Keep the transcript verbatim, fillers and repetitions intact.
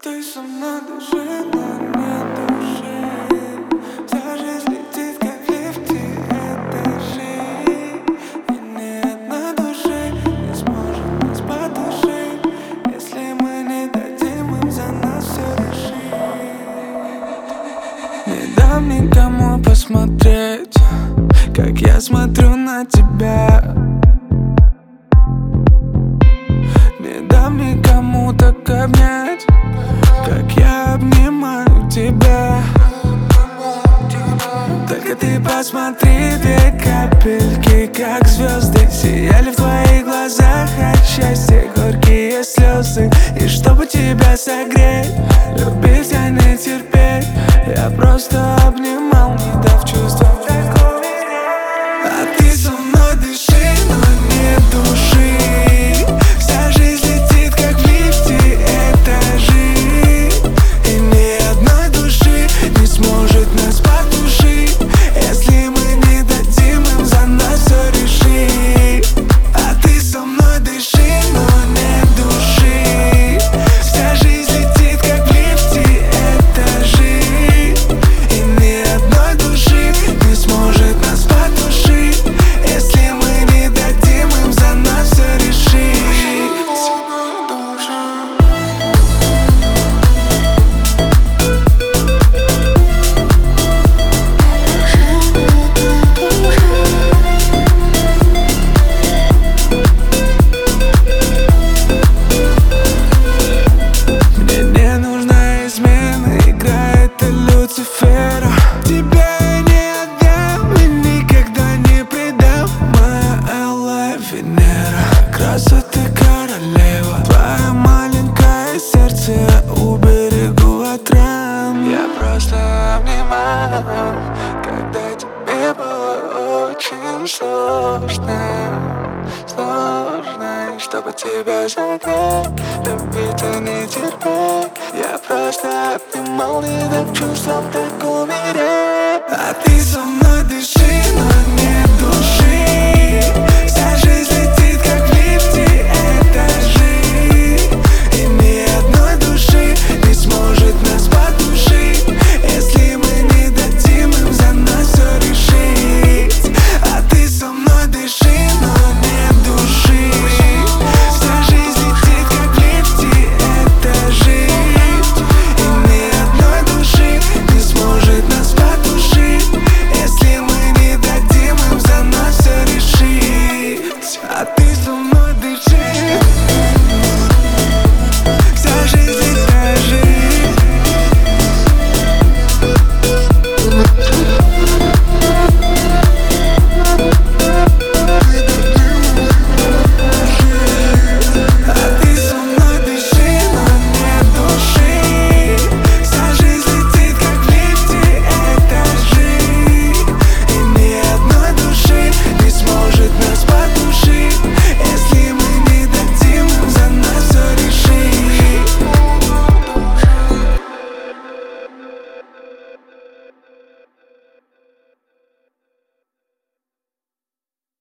Ты со мной души, но нет души. Вся жизнь летит, как в лифте этажи. И ни одной души не сможет нас потушить, если мы не дадим им за нас все решить. Не дам никому посмотреть, как я смотрю на тебя. Не дам никому так обнять, как я обнимаю тебя. Только ты посмотри, две капельки, как звезды, сияли в твоих глазах от счастья горькие слезы. И чтобы тебя согреть, любить, а не терпеть, я просто обнимал, не дав чувствам так умереть. А ты со мной дыши, но нет души. Вся жизнь летит, как в лифте этажи. И ни одной души не сможет нас потушить, если мы не дадим им за нас все решить. А ты со мной дыши, но нет души. Вся жизнь летит, как в лифте этажи. И ни одной души не сможет нас потушить, если мы не дадим им за нас все решить. Мне не нужна измена, играет Люцифера. Тебя я не отдам и никогда не предам. Моя алая Венера, красоты королева. Твое маленькое сердце я уберегу от ран. Я просто обнимаю, когда тебе было очень сложно. Сложно, и чтобы тебя согреть, любить, а не терпеть, я просто обнимал, не дав чувствам так умереть. А ты со мной